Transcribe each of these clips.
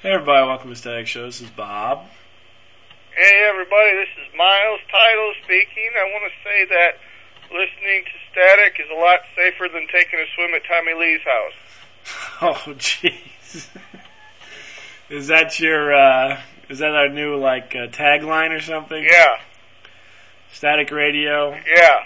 Hey everybody, welcome to Static Show. This is Bob. Hey everybody, this is Miles Tidal speaking. I want to say that listening to Static is a lot safer than taking a swim at Tommy Lee's house. Oh jeez. Is that our new tagline or something? Yeah. Static radio? Yeah.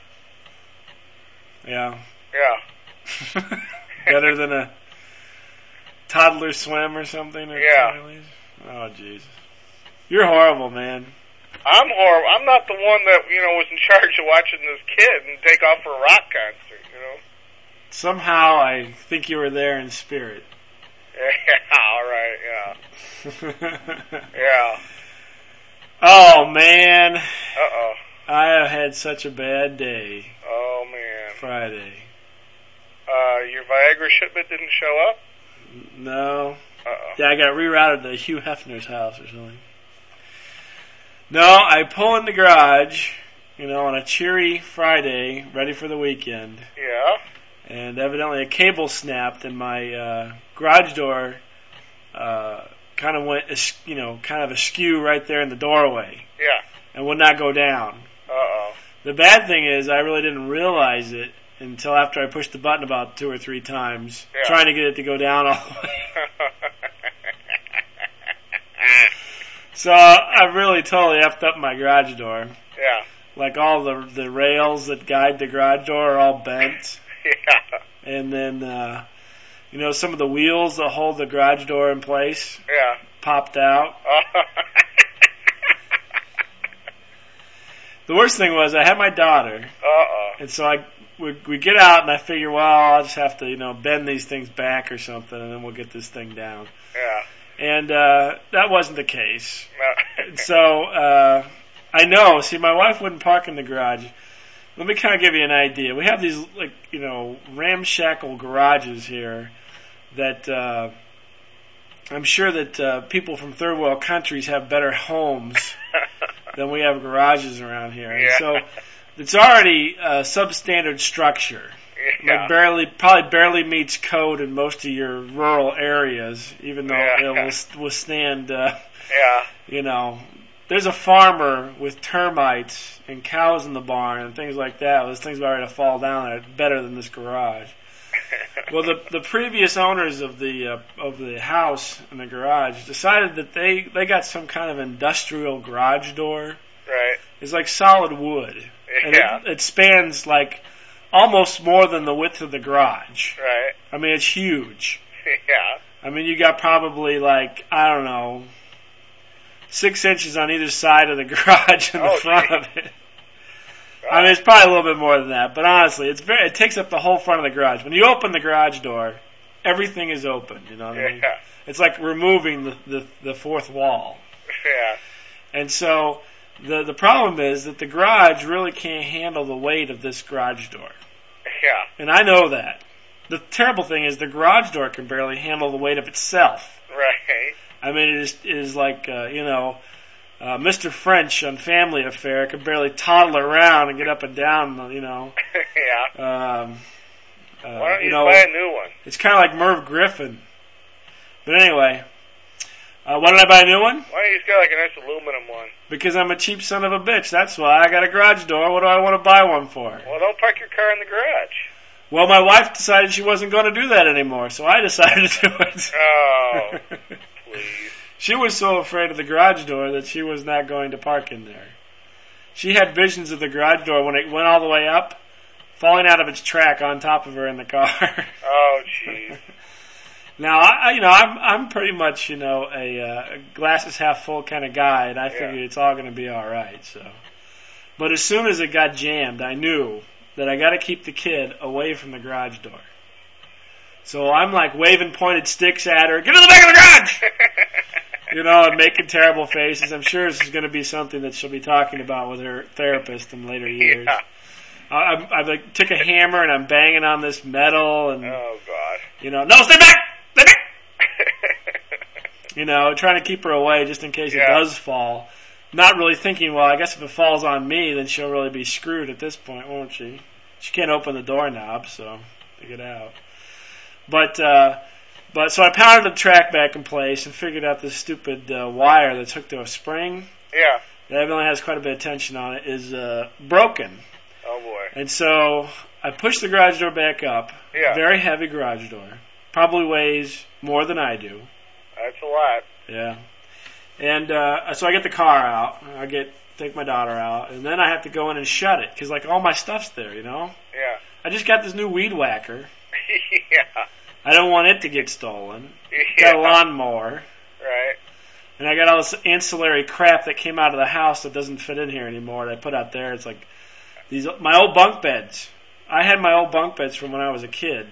Yeah. Yeah. Better than a toddler swim or something? Yeah. Oh jeez. You're horrible, man. I'm horrible. I'm not the one that, was in charge of watching this kid and take off for a rock concert, Somehow I think you were there in spirit. Yeah, all right, yeah. Yeah. Oh, man. Uh-oh. I have had such a bad day. Oh, man. Friday. Your Viagra shipment didn't show up? No. Uh-oh. Yeah, I got rerouted to Hugh Hefner's house or something. No, I pull in the garage, on a cheery Friday, ready for the weekend. Yeah. And evidently a cable snapped and my garage door kind of went, kind of askew right there in the doorway. Yeah. And would not go down. Uh-oh. The bad thing is I really didn't realize it until after I pushed the button about 2 or 3 times, trying to get it to go down all the way. So I really totally effed up my garage door. Yeah. Like all the rails that guide the garage door are all bent. Yeah. And then, some of the wheels that hold the garage door in place popped out. The worst thing was I had my daughter. Uh-oh. And so we get out and I figure, well, I'll just have to, bend these things back or something and then we'll get this thing down. Yeah. And that wasn't the case. No. So I know. See, my wife wouldn't park in the garage. Let me kind of give you an idea. We have these, ramshackle garages here that I'm sure that people from third world countries have better homes than we have garages around here. Yeah. And so it's already a substandard structure. Yeah. Like probably barely meets code in most of your rural areas, even though it will withstand, there's a farmer with termites and cows in the barn and things like that. Those things are ready to fall down. They're better than this garage. Well, the previous owners of the house and the garage decided that they got some kind of industrial garage door. Right. It's like solid wood. Yeah. And it spans almost more than the width of the garage. Right. I mean, it's huge. Yeah. I mean, you got probably 6 inches on either side of the garage in the front of it. I mean, it's probably a little bit more than that, but honestly, it takes up the whole front of the garage. When you open the garage door, everything is open, you know what I mean? It's like removing the fourth wall. Yeah. And so the problem is that the garage really can't handle the weight of this garage door. Yeah. And I know that. The terrible thing is the garage door can barely handle the weight of itself. Right. I mean, it is like, Mr. French on Family Affair could barely toddle around and get up and down, Yeah. Why don't you know, buy a new one? It's kind of like Merv Griffin. But anyway, why did I buy a new one? Why don't you just get a nice aluminum one? Because I'm a cheap son of a bitch. That's why. I got a garage door. What do I want to buy one for? Well, don't park your car in the garage. Well, my wife decided she wasn't going to do that anymore, so I decided to do it. Oh, please. She was so afraid of the garage door that she was not going to park in there. She had visions of the garage door when it went all the way up, falling out of its track on top of her in the car. Oh, jeez. Now, I'm pretty much, a glasses half full kind of guy, and I figured it's all going to be all right. So, but as soon as it got jammed, I knew that I got to keep the kid away from the garage door. So I'm waving pointed sticks at her. Get to the back of the garage! And making terrible faces. I'm sure this is going to be something that she'll be talking about with her therapist in later years. Yeah. I took a hammer and I'm banging on this metal and. Oh God. No, stay back! Stay back! Trying to keep her away just in case it does fall. Not really thinking, well, I guess if it falls on me, then she'll really be screwed at this point, won't she? She can't open the doorknob, so to get out. But But so I pounded the track back in place and figured out this stupid wire that's hooked to a spring. Yeah. That evidently has quite a bit of tension on it, is broken. Oh, boy. And so I pushed the garage door back up. Yeah. Very heavy garage door. Probably weighs more than I do. That's a lot. Yeah. And so I get the car out. Take my daughter out. And then I have to go in and shut it because, like, all my stuff's there, you know? Yeah. I just got this new weed whacker. Yeah. I don't want it to get stolen. Yeah. Got a lawnmower. Right. And I got all this ancillary crap that came out of the house that doesn't fit in here anymore that I put out there. It's like my old bunk beds. I had my old bunk beds from when I was a kid.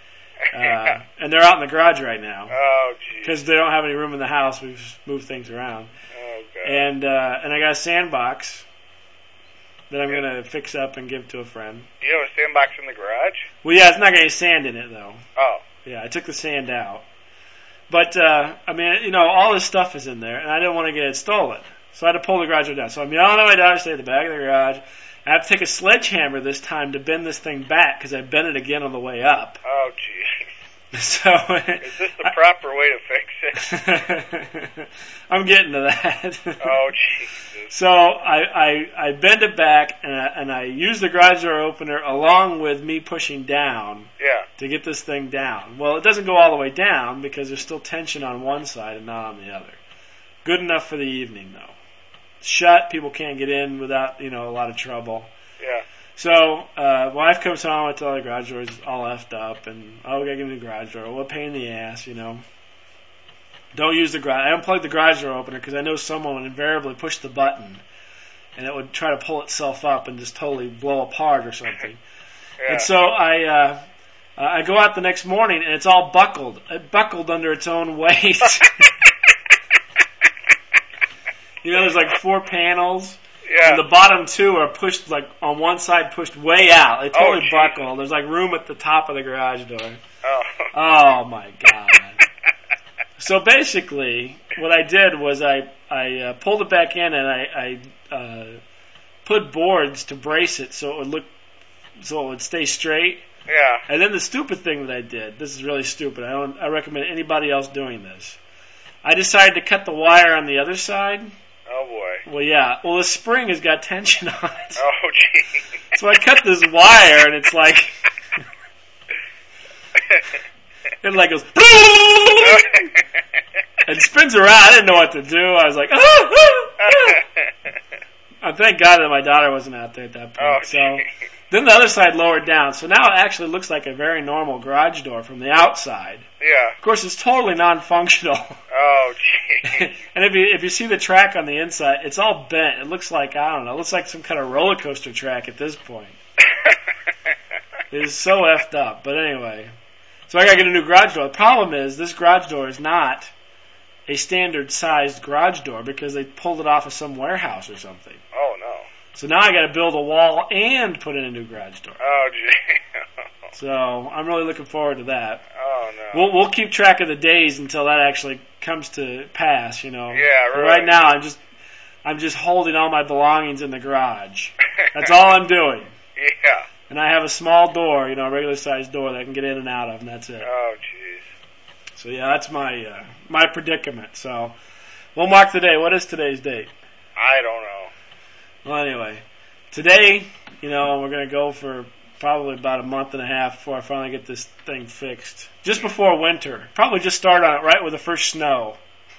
And they're out in the garage right now. Oh, geez. Because they don't have any room in the house. We've moved things around. Oh, God. And I got a sandbox that I'm going to fix up and give to a friend. You have a sandbox in the garage? Well, yeah, it's not got any sand in it, though. Oh. Yeah, I took the sand out. But, I mean, you know, all this stuff is in there, and I didn't want to get it stolen. So I had to pull the garage door down. So I'm yelling at my daughter to stay at the back of the garage. I have to take a sledgehammer this time to bend this thing back because I bent it again on the way up. Oh, geez. So is this the proper way to fix it? I'm getting to that. Oh, Jesus. So I bend it back and I use the garage door opener along with me pushing down to get this thing down. Well, it doesn't go all the way down because there's still tension on one side and not on the other. Good enough for the evening, though. Shut, people can't get in without, you know, a lot of trouble. Yeah. So, wife comes home, I tell her the garage door is all effed up, and, we gotta get a new garage door. What a pain in the ass, you know. Don't use the garage. I unplugged the garage door opener because I know someone would invariably push the button, and it would try to pull itself up and just totally blow apart or something. Yeah. And so I go out the next morning, and it's all buckled. It buckled under its own weight. You know, there's like 4 panels. Yeah. And the bottom 2 are pushed, like, on one side pushed way out. They totally buckle. There's, like, room at the top of the garage door. Oh my God. So basically, what I did was I pulled it back in and I put boards to brace it so it would stay straight. Yeah. And then the stupid thing that I did, this is really stupid. I recommend anybody else doing this. I decided to cut the wire on the other side. Oh, boy. Well, yeah. Well, the spring has got tension on it. Oh, gee. So I cut this wire, and it's like... it like goes... and spins around. I didn't know what to do. I was like... thank God that my daughter wasn't out there at that point. Oh, so then the other side lowered down. So now it actually looks like a very normal garage door from the outside. Yeah. Of course, it's totally non-functional. Oh, gee. And if you see the track on the inside, it's all bent. It looks like, I don't know, it looks like some kind of roller coaster track at this point. It is so effed up. But anyway, so I got to get a new garage door. The problem is this garage door is not a standard-sized garage door because they pulled it off of some warehouse or something. Oh, no. So now I got to build a wall and put in a new garage door. Oh, gee. So I'm really looking forward to that. Oh, no. We'll keep track of the days until that actually comes to pass, you know. Yeah, right. But right now I'm just holding all my belongings in the garage. That's all I'm doing. Yeah. And I have a small door, you know, a regular sized door that I can get in and out of, and that's it. Oh, jeez. So yeah, that's my my predicament. So we'll mark the day. What is today's date? I don't know. Well, anyway, today, you know, we're going to go for probably about a month and a half before I finally get this thing fixed. Just before winter. Probably just start on it right with the first snow.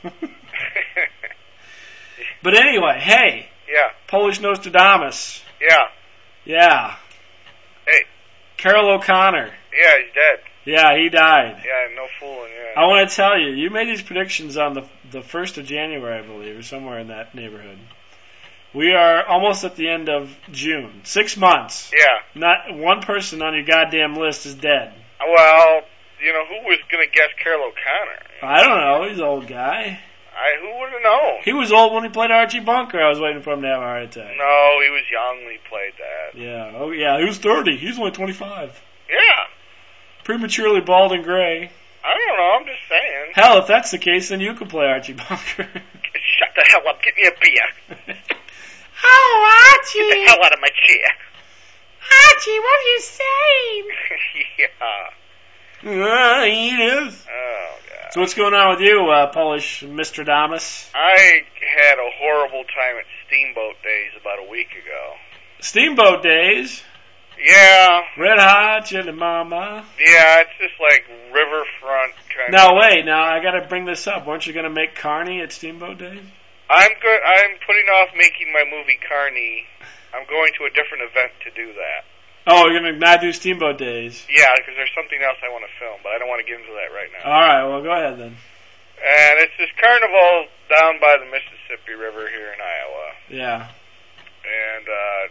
But anyway, hey. Yeah. Polish Nostradamus. Yeah. Yeah. Hey. Carroll O'Connor. Yeah, he's dead. Yeah, he died. Yeah, no fooling, yeah. I want to tell you, you made these predictions on the 1st of January, I believe, or somewhere in that neighborhood. We are almost at the end of June. 6 months. Yeah. Not one person on your goddamn list is dead. Well, you know, who was going to guess Carroll O'Connor? I don't know. He's an old guy. Who would have known? He was old when he played Archie Bunker. I was waiting for him to have a heart attack. No, he was young when he played that. Yeah. Oh, yeah. He was 30. He's only 25. Yeah. Prematurely bald and gray. I don't know. I'm just saying. Hell, if that's the case, then you could play Archie Bunker. Shut the hell up. Get me a beer. Oh, Archie. Get the hell out of my chair. Archie, what are you saying? Yeah. Edith. Oh, God. So what's going on with you, Polish Mistradamus? I had a horrible time at Steamboat Days about a week ago. Steamboat Days? Yeah. Red Hot Chili Mama. Yeah, it's just like riverfront kind Now, of... wait, I got to bring this up. Weren't you going to make Carney at Steamboat Days? I'm putting off making my movie Carney. I'm going to a different event to do that. Oh, you're going to not do Steamboat Days? Yeah, because there's something else I want to film, but I don't want to get into that right now. All right, well, go ahead then. And it's this carnival down by the Mississippi River here in Iowa. Yeah. And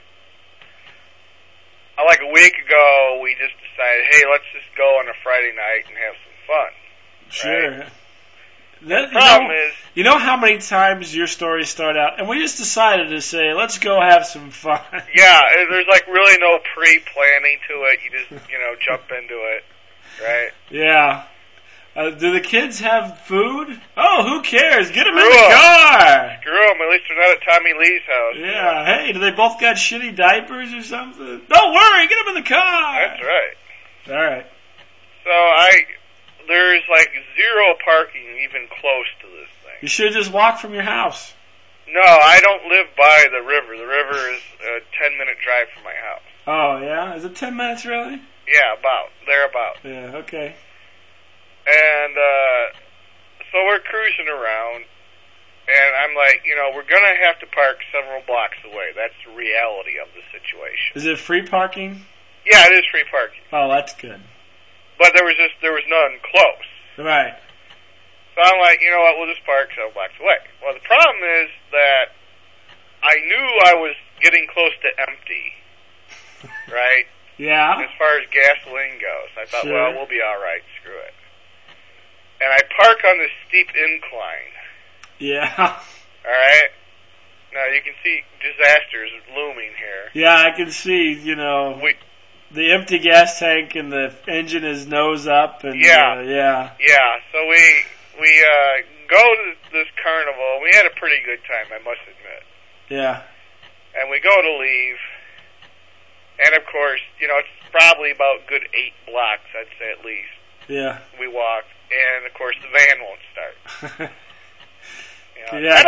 like a week ago, we just decided, hey, let's just go on a Friday night and have some fun. Sure. Right? The problem is... You know how many times your stories start out, and we just decided to say, let's go have some fun. Yeah, there's like really no pre-planning to it. You just, jump into it, right? Yeah. Do the kids have food? Oh, who cares? Get them in the car. Screw them. At least they're not at Tommy Lee's house. Yeah. Hey, do they both got shitty diapers or something? Don't worry. Get them in the car. That's right. All right. So there's like zero parking even close to this thing. You should just walk from your house. No, I don't live by the river. The river is a 10-minute drive from my house. Oh, yeah? Is it 10 minutes, really? Yeah, thereabout. Yeah, okay. And so we're cruising around, and I'm like, we're going to have to park several blocks away. That's the reality of the situation. Is it free parking? Yeah, it is free parking. Oh, that's good. But there was none close. Right. So I'm like, you know what, we'll just park several blocks away. Well, the problem is that I knew I was getting close to empty, right? Yeah. As far as gasoline goes. I thought, Sure. well, we'll be all right, screw it. And I park on this steep incline. Yeah. All right? Now, you can see disasters looming here. Yeah, I can see, the empty gas tank and the engine is nose up. And Yeah. Yeah. So we go to this carnival. We had a pretty good time, I must admit. Yeah. And we go to leave. And, of course, it's probably about good 8 blocks, I'd say at least. Yeah. We walk. And, of course, the van won't start. Yeah.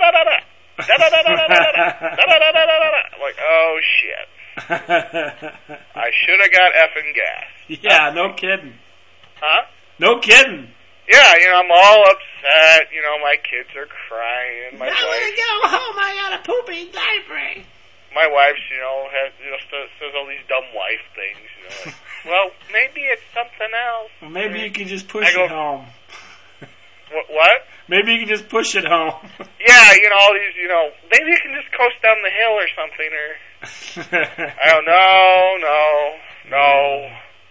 I'm like, oh, shit. I should have got effing gas. Yeah, no kidding. Huh? No kidding. Yeah, I'm all upset. My kids are crying. My I wife, want to go home. I got a poopy diaper. my wife's, says all these dumb wife things. Like, well, maybe it's something else. Well, maybe you can just push I go, it home. What? Maybe you can just push it home. Yeah, all these, maybe you can just coast down the hill or something, or... I don't know, no.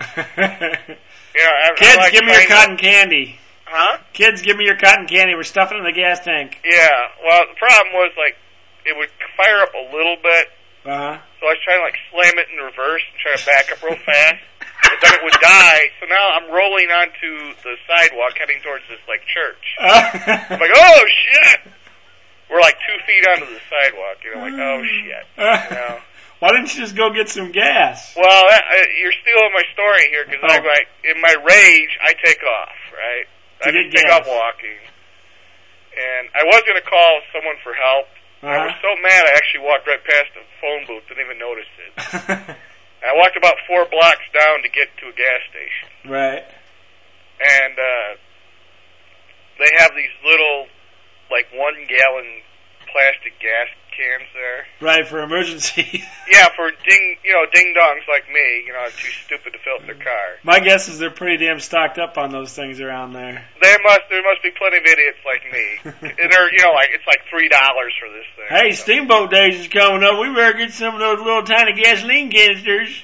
Kids, like give me your cotton candy. Huh? Kids, give me your cotton candy. We're stuffing it in the gas tank. Yeah, well, the problem was, it would fire up a little bit, Uh-huh. so I was trying to, slam it in reverse and try to back up real fast, but then it would die, so now I'm rolling onto the sidewalk heading towards this, church. I'm like, oh, shit! We're 2 feet onto the sidewalk, oh, shit, Why didn't you just go get some gas? Well, you're stealing my story here, because in my rage, I take off, right? I just take off walking. And I was going to call someone for help. I was so mad I actually walked right past the phone booth, didn't even notice it. And I walked about 4 blocks down to get to a gas station. Right. And they have these little, 1-gallon plastic gas cans there. Right, for emergency. Yeah, for ding-dongs like me, too stupid to fill up their car. My guess is they're pretty damn stocked up on those things around there. There must be plenty of idiots like me. And they're, it's $3 for this thing. Hey, Steamboat Days is coming up. We better get some of those little tiny gasoline canisters.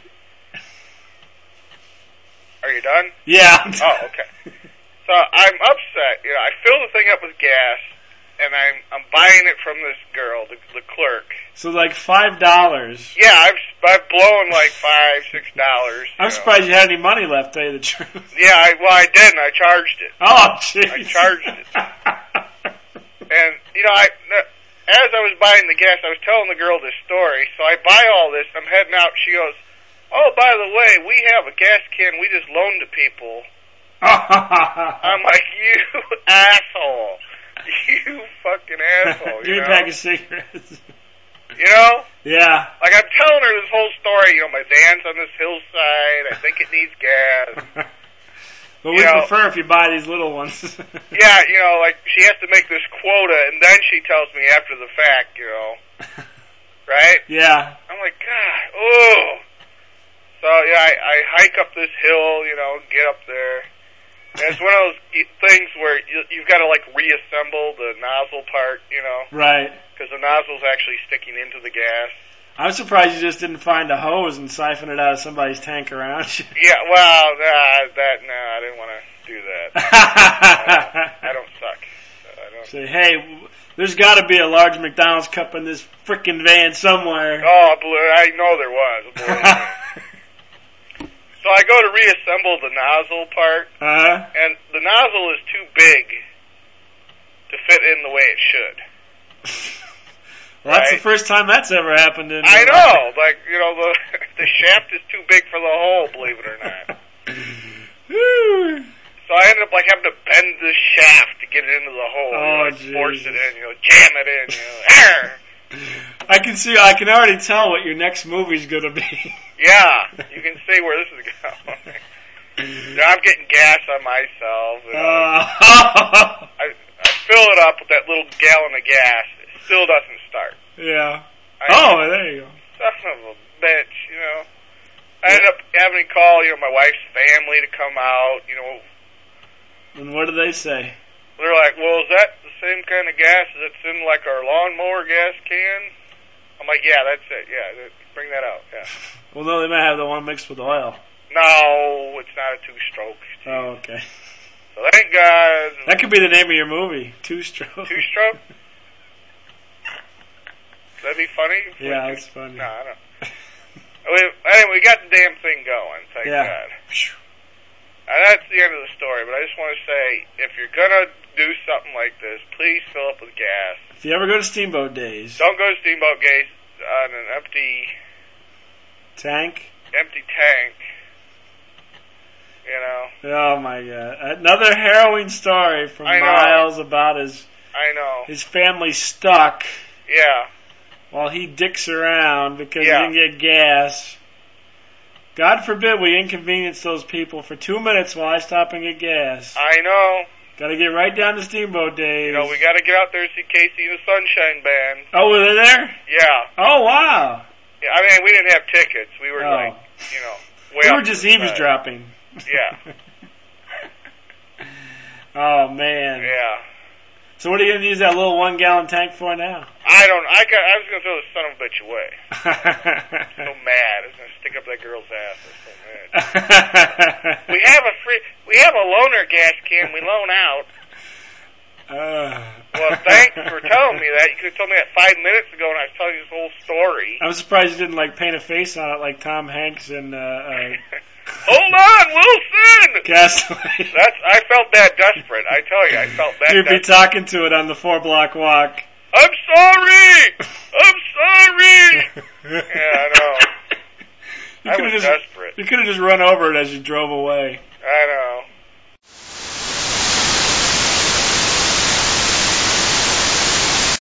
Are you done? Yeah. Oh, okay. So I'm upset. I fill the thing up with gas, and I'm buying it from this girl, the clerk. So $5. Yeah, I've blown $5, $6. I'm surprised you had any money left, to tell you the truth. Yeah, I didn't. I charged it. Oh, jeez. I charged it. And as I was buying the gas, I was telling the girl this story. So I buy all this. I'm heading out. She goes, "Oh, by the way, we have a gas can we just loaned to people I'm like, you asshole. You fucking asshole. Give me a pack of cigarettes. You know? Yeah. Like, I'm telling her this whole story. You know, my van's on this hillside. I think it needs gas. But we prefer if you buy these little ones. Yeah, you know, like, she has to make this quota, and then she tells me after the fact, you know. Right? Yeah. I'm like, God, oh. So, yeah, I hike up this hill, you know, get up there. And it's one of those things where you've got to, like, reassemble the nozzle part, you know. Right. Because the nozzle's actually sticking into the gas. I'm surprised you just didn't find a hose and siphon it out of somebody's tank around you. Yeah, well, I didn't want to do that. I don't suck. Say, hey, there's got to be a large McDonald's cup in this frickin' van somewhere. Oh, I know there was. So I go to reassemble the nozzle part, and the nozzle is too big to fit in the way it should. Well, that's the first time that's ever happened in I know, like, you know, the shaft is too big for the hole, believe it or not. So I ended up, like, having to bend the shaft to get it into the hole. Oh, you know, force it in, you know, jam it in, you know. I can already tell what your next movie's gonna be. Yeah, you can see where this is going. Now I'm getting gas on myself. You know. I fill it up with that little gallon of gas. It still doesn't start. Yeah. There you go. Son of a bitch, you know. I ended up having to call, you know, my wife's family to come out, you know. And what do they say? They're like, well, is that the same kind of gas that's in, like, our lawnmower gas can? I'm like, yeah, that's it. Yeah, bring that out. Yeah. Well, no, they might have the one mixed with oil. No, it's not a two-stroke. Oh, okay. So thank God. That could be the name of your movie, Two-Stroke. Two-stroke? That'd be funny? Yeah, it's funny. No, I don't. Anyway, we got the damn thing going, thank God. And that's the end of the story, but I just want to say, if you're going to do something like this, please fill up with gas. If you ever go to Steamboat Days. Don't go to Steamboat Days on an empty tank, you know. Oh my God. Another harrowing story from Miles about his family stuck. Yeah. While he dicks around because he didn't get gas. God forbid we inconvenience those people for 2 minutes while I stop and get gas. I know. Gotta get right down to Steamboat Days. You know, we gotta get out there and see Casey and the Sunshine Band. Oh, were they there? Yeah. Oh, wow. Yeah, I mean, we didn't have tickets. We were like, you know, way we were just eavesdropping. Yeah. Oh, man. Yeah. So what are you going to use that little 1 gallon tank for now? I was going to throw the son of a bitch away. So mad. I was going to stick up that girl's ass. I was so mad. we have a loaner gas can we loan out. Well, thanks for telling me that. You could have told me that 5 minutes ago when I was telling you this whole story. I'm surprised you didn't, like, paint a face on it like Tom Hanks and, Hold on, Wilson! Castaway. I felt that desperate. I tell you, I felt that You'd be talking to it on the 4-block walk. I'm sorry! I'm sorry! Yeah, I know. I was desperate. You could have just run over it as you drove away.